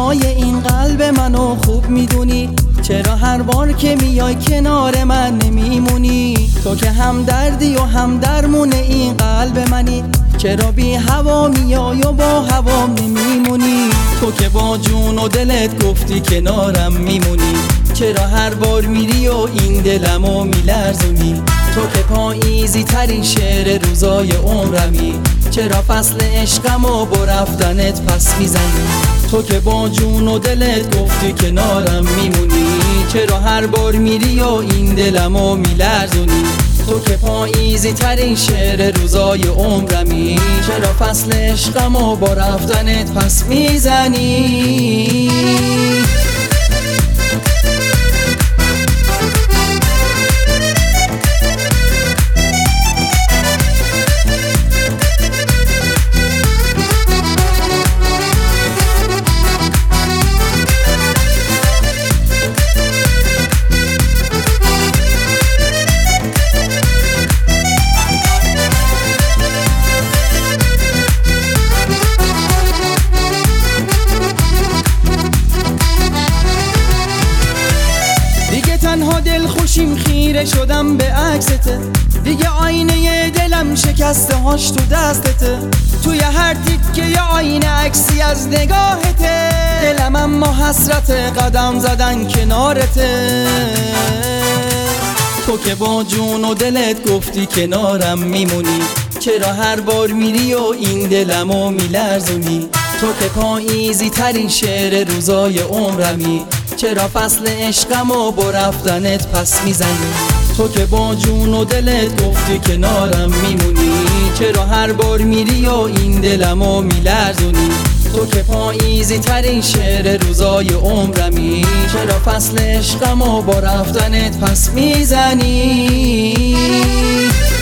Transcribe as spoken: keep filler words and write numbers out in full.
هوای این قلب منو خوب میدونی، چرا هر بار که میای کنار من نمیمونی؟ تو که هم دردی و هم درمون این قلب منی، چرا بی هوا میای و با هوام نمیمونی؟ تو که با جون و دلت گفتی کنارم میمونی، چرا هر بار میری و این دلمو میلرزونی؟ تو که پاییزی ترین شعر روزای عمرمی، چرا فصل عشقمو با رفتنت پس میزنی؟ تو که با جون و دلت گفتی کنارم میمونی، چرا هر بار میری و این دلمو میلرزونی؟ تو که پاییزی ترین شعر روزای عمرمی، چرا فصل عشقمو با رفتنت پس میزنی؟ تنها دل خوشیم خیره شدم به عکسته، دیگه آینه دلم شکسته هاش تو دستته، توی هر تیکه ی آینه عکسی از نگاهته، دلم اما حسرت قدم زدن کنارته. تو که با جون و دلت گفتی کنارم میمونی، چرا هر بار میری و این دلمو میلرزونی؟ تو که پاییزی ترین شعر روزای عمرمی، چرا فصل عشقمو با رفتنت پس میزنی؟ تو که با جون و دلت گفتی کنارم میمونی، چرا هر بار میری و این دلمو میلرزونی؟ تو که پاییزی ترین شعر روزای عمرمی، چرا فصل عشقمو با رفتنت پس میزنی؟